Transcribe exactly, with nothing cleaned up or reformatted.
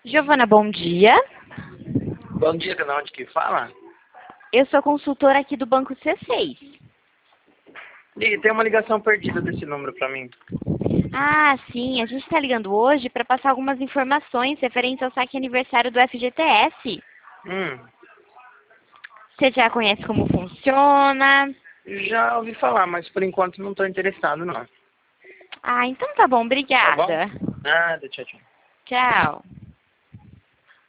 Giovana, bom dia. Bom dia, canal de que fala? Eu sou consultora aqui do Banco C seis. E tem uma ligação perdida desse número pra mim. Ah, sim. A gente está ligando hoje para passar algumas informações referentes ao saque aniversário do F G T S. Hum, Você já conhece como funciona? já ouvi falar, mas por enquanto não estou interessado, não. Ah, então tá bom. Tá bom? Obrigada. Nada, tchau, tchau. Tchau.